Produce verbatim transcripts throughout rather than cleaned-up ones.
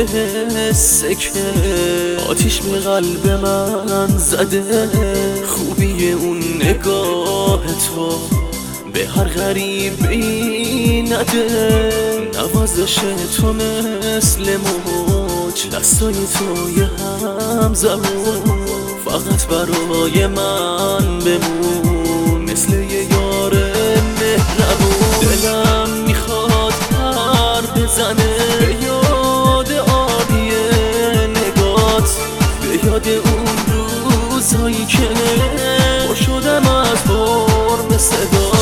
حسه که آتیش به قلب من زده. خوبی اون نگاه تو به هر غریبی نده. نوازش تو مثل موج، دستای توی هم زبون، فقط برای من بمون مثل یه یار مهربون. دلم میخواد پر بزنه به یاد آبی نگات، به یاد اون روزهایی که پر شدم از فرم صدات.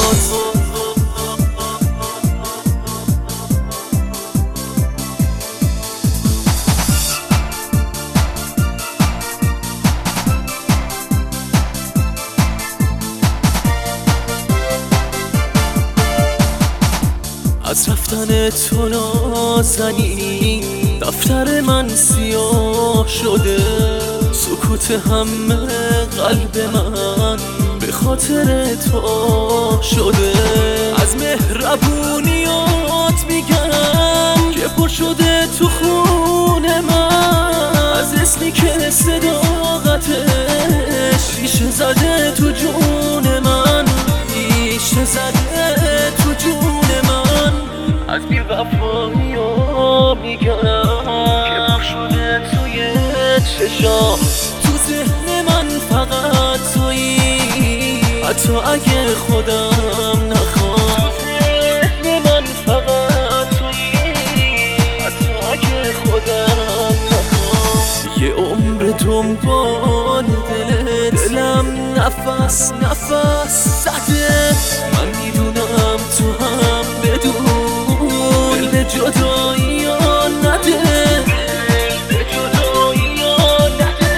از رفتن تو نازنین دفتر من سیاه شده. سکوت همه قلب من به خاطر تو شده. از مهربونیات میگم که پر شده تو خون من. از اسمی که صداقتش ریشه زده تو جون من، ریشه زده تو جون من. از بی وفایی ها میگم که پر شده توی چشام. تو ذهن من فقط تویی، حتی اگه خودم نخوام. تو ذهن من فقط تویی، حتی اگه خودم نخوام. یه عمر دنبال دلت، دلم نفس نفس زده. من میدونم تو هم بدون به جدایی یا نده، به جدایی یا نده.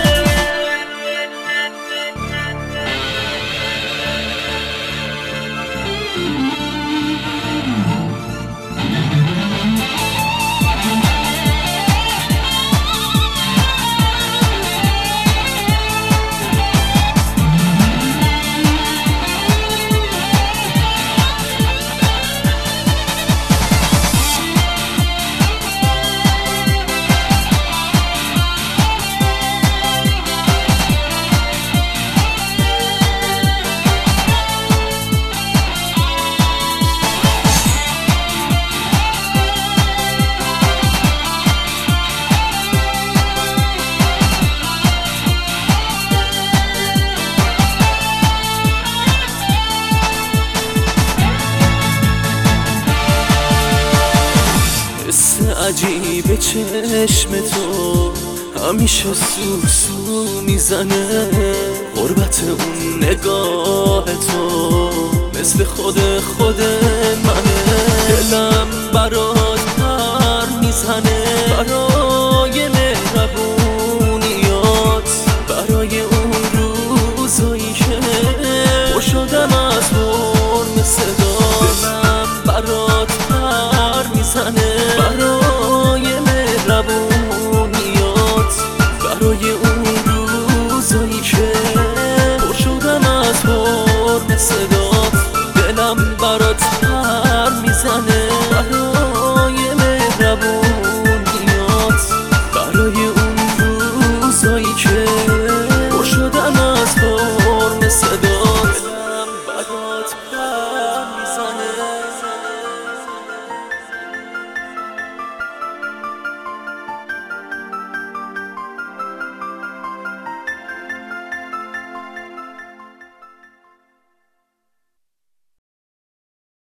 عجیب چشم تو همیشه سوسو میزنه. غربت اون نگاه تو مثل خود خود منه. دلم برات پر میزنه برای مهربونیات، برای اون روزایی که پر شدم از فرم صدات. دلم برات پر میزنه برای مهربونیات، برای اون روزایی که پر شدم از فرم صدات. دلم برات پر میزنه برای مهربونیات، برای